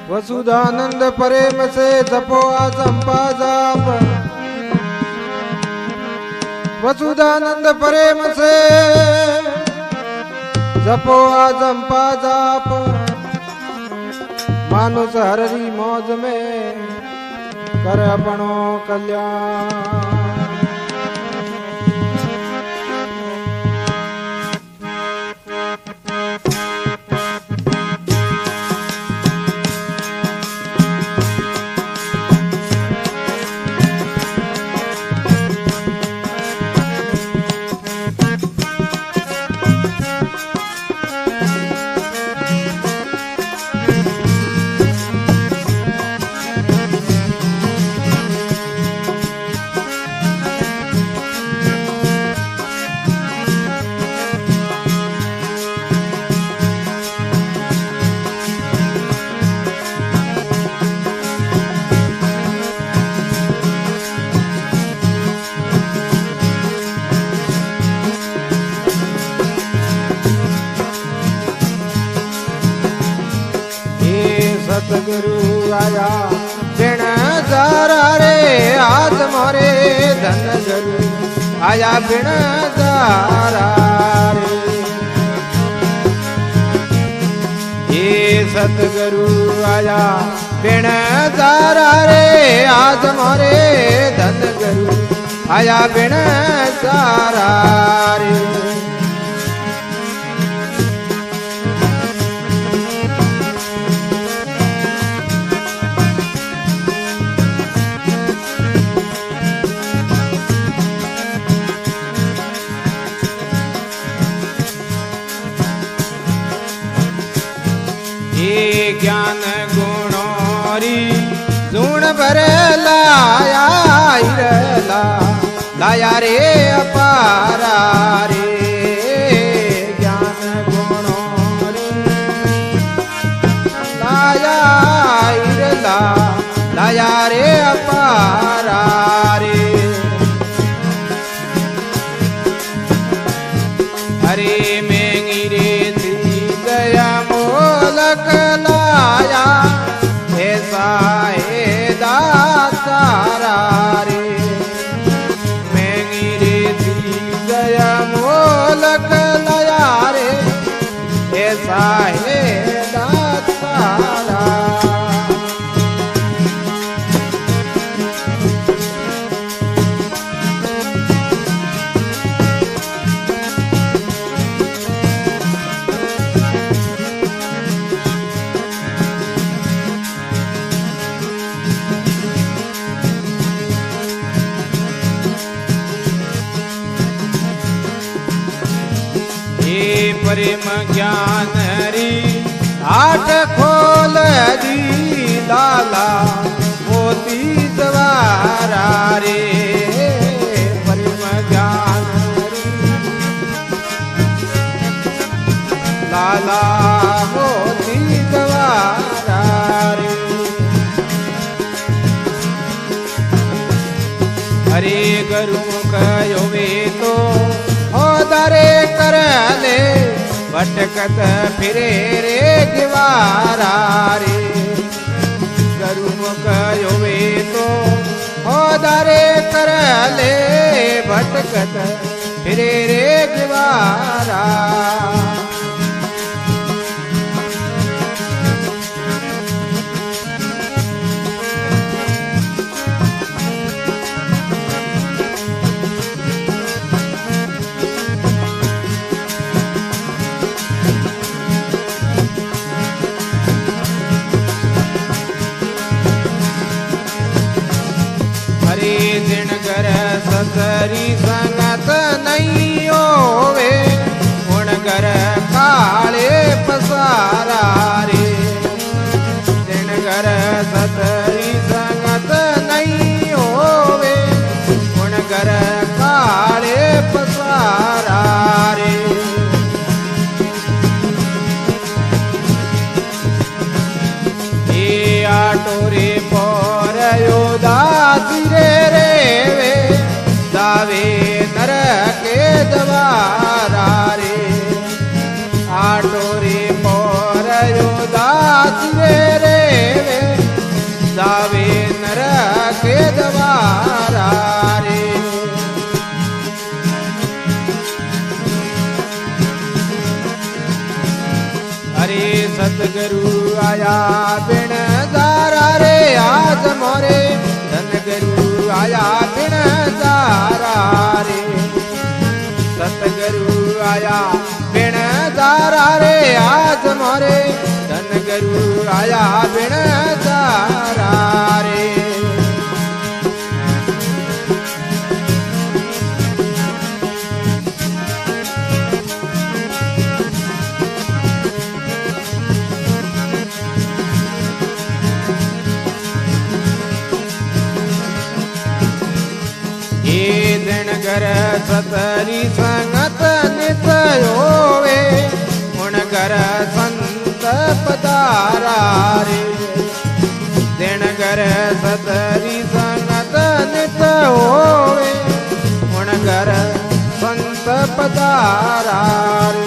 वसुधानंद प्रेम से जपो आजंपा जाप, वसुधानंद प्रेम से जपो आजंपा जाप। मानुष हररी मौज में कर अपनो कल्याण। सतगुरु आया बिन जारा रे, आज मोरे धन गुरु आया बिन जारा रे। ये सतगुरु आया बिन जारा रे, आज मोरे धन गुरु आया बिन जारा रे। ज्ञान गुणोरी गुण भर लाया लाया रे अपारा रे। ज्ञान गुणोरी लाया लाया रे अपारा रे। हरे मेंगी रे दया मोलक लाया, ऐसा है दातारा रे। मेंगी रे दया मोलक लाया रे, ऐसा है दातारा। प्रेम ज्ञान री आठ खोल दी, लाला मोती जवारा रे। प्रेम ज्ञान री लाला मोती जवारा रे। हरे गुरु कयो वे तो दरे कर ले, भटकत फिरे रे गिवारा रे। गुरु कयो वे तो दरे कर ले, भटकत फिरे रे गिवारा। सतरी संगत नहीं होवे, गुण कर काले पसारा रे। दिन कर सतरी संगत नहीं होवे, गुण कर काले पसारा रे। ये आटोरे पर योदासी रे वे, दावे नर के दवारा रे। आटोरे पर योदासी रे बिन सारा रे आज मोरे धन गुरु आया बिन सारा रे सतगुरु आया बिन सारा रे आज मोरे धन गुरु आया बिन सारा रे घर सतरी संगत नित होवे उन घर संत पधारा रे दिन घर सतरी संगत नित होवे उन घर संत पधारा रे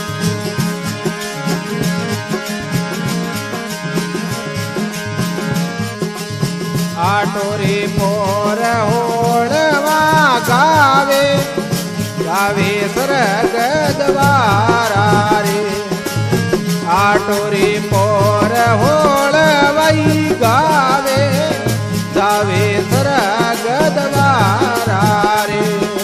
आटोरे पोर होड़वा गावे गावे सरग द्वारा रे आटोरे पोर होड़वाई गावे गावे सरग द्वारा रे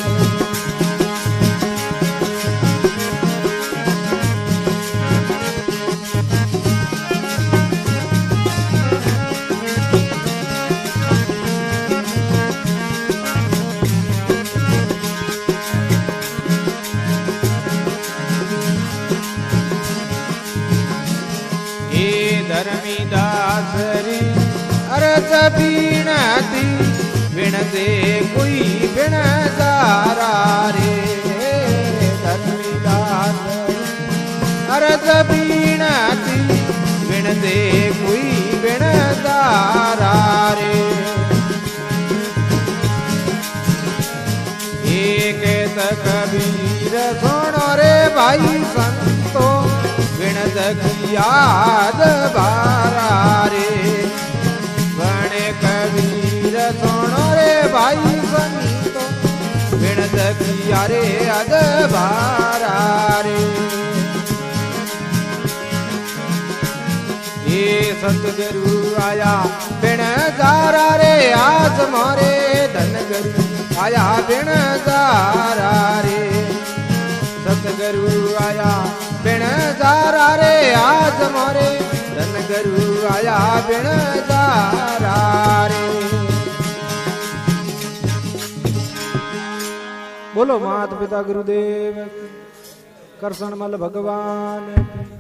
धर्मीदासरी अरस बीणती बिन दे कोई बिन सारा रे धर्मीदासरी अरस बीणती बिन दे कोई बिन सारा रे एक कबीर सुनो रे भाई संतो बिन याद बारा रे बने कबीर सुनो रे भाई संतो बिन दकिया रे अद बारा रे ये सतगुरु आया बिन सारा रे आज मोरे धन गुरु आया बिन सारा रे सतगुरु आया बिन सारा रे आज मोरे धन गुरु आया बिन सारा रे बोलो मात पिता गुरुदेव करसनमल भगवान।